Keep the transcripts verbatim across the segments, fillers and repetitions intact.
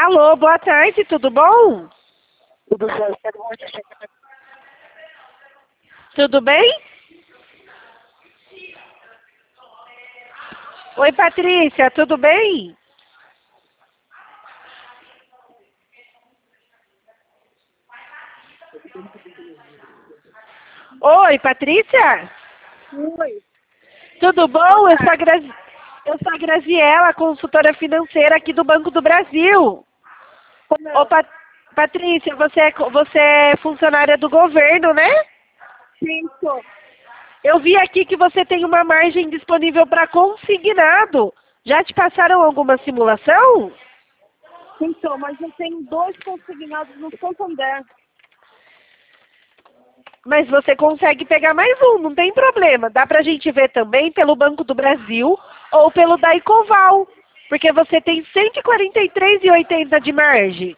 Alô, boa tarde, tudo bom? Tudo bem? Tudo bem? Oi, Patrícia, tudo bem? Oi, Patrícia? Oi. Tudo bom? Eu sou, a Grazi... Eu sou a Graziela, consultora financeira aqui do Banco do Brasil. Como Ô, Pat... Patrícia, você é... você é funcionária do governo, né? Sim, sou. Eu vi aqui que você tem uma margem disponível para consignado. Já te passaram alguma simulação? Então, mas eu tenho dois consignados no Santander. Mas você consegue pegar mais um, não tem problema. Dá pra gente ver também pelo Banco do Brasil ou pelo Daicoval. Porque você tem cento e quarenta e três reais e oitenta centavos de margem.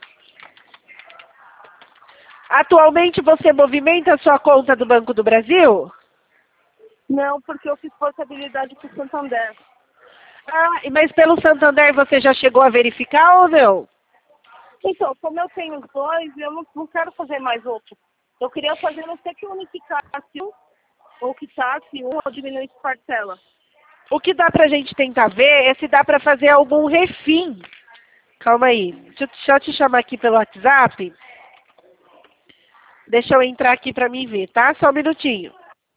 Atualmente você movimenta a sua conta do Banco do Brasil? Não, porque eu fiz portabilidade para o Santander. Ah, mas pelo Santander você já chegou a verificar ou não? Então, como eu tenho os dois, eu não, não quero fazer mais outro. Eu queria fazer, não sei que unificasse um, ou quitasse um, ou diminuísse parcela. O que dá pra gente tentar ver é se dá pra fazer algum refim. Calma aí, deixa, eu- deixa eu te chamar aqui pelo WhatsApp. Deixa eu entrar aqui pra mim ver, tá? Só um minutinho.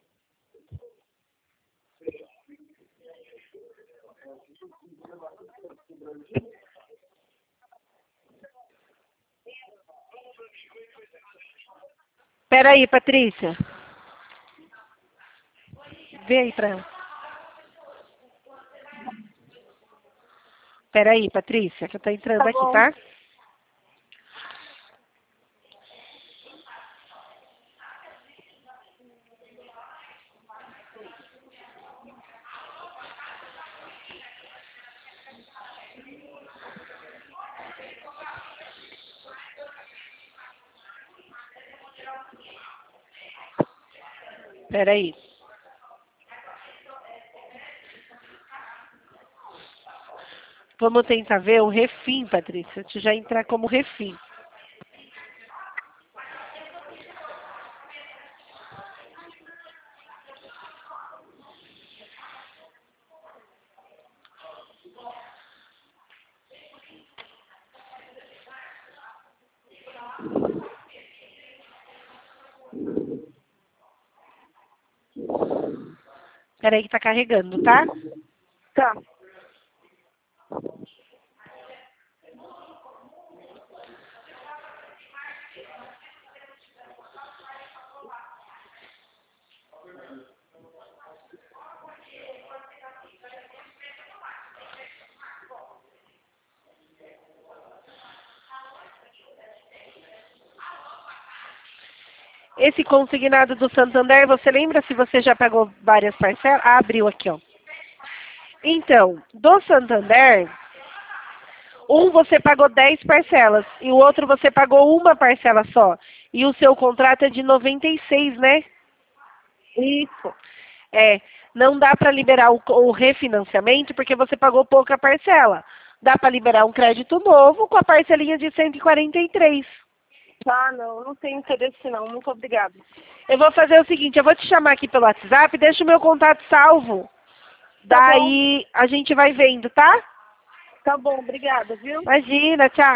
Pera aí, Patrícia. Vê aí pra ela. Pera aí, Patrícia, que eu tô entrando Tá aqui, bom. tá? Pera aí. Vamos tentar ver o refim, Patrícia. Deixa eu já entrar como refim. Pera aí que tá carregando, tá? Tá. Esse consignado do Santander, você lembra se você já pagou várias parcelas? Ah, abriu aqui, ó. Então, do Santander, um você pagou dez parcelas e o outro você pagou uma parcela só. E o seu contrato é de noventa e seis, né? Isso. É, não dá para liberar o, o refinanciamento porque você pagou pouca parcela. Dá para liberar um crédito novo com a parcelinha de cento e quarenta e três. Tá, não, não tenho interesse não. Muito obrigada. Eu vou fazer o seguinte, eu vou te chamar aqui pelo WhatsApp, deixa o meu contato salvo. Tá bom. Daí a gente vai vendo, tá? Tá bom, obrigada, viu? Imagina, tchau.